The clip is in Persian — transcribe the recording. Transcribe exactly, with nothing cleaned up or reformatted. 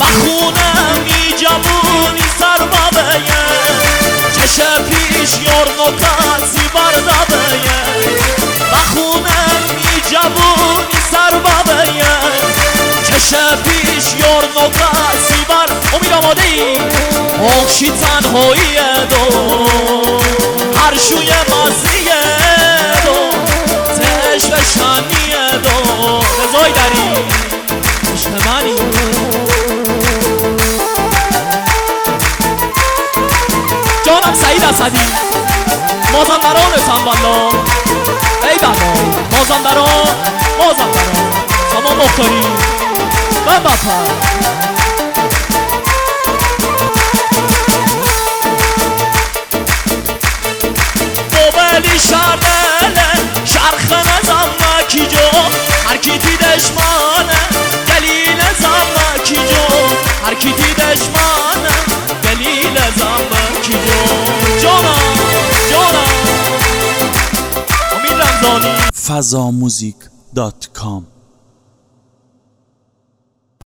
بخونم ای جوونی سر بابیه چشه پیش یار نکات زیبار دابیه بخونم ای جوونی سر بابیه چشه پیش یار نکات زیبار امید آماده ای آخشی تنهاییه دو هر شوی مازیه دو تهش و شانیه دو رضای داری عشق منی جانم سعید اسدی مازندرانتم والا ای بابا مازندران مازندران سامان مختاری و بپر بابلی شردله شرخ نظام نکی جو هر کی تی دشمانه دلیل زم کی جو هر کی تی دشمانه دلیل زم کی جو جانا جانا امید رمضانی فضا موزیک دات کام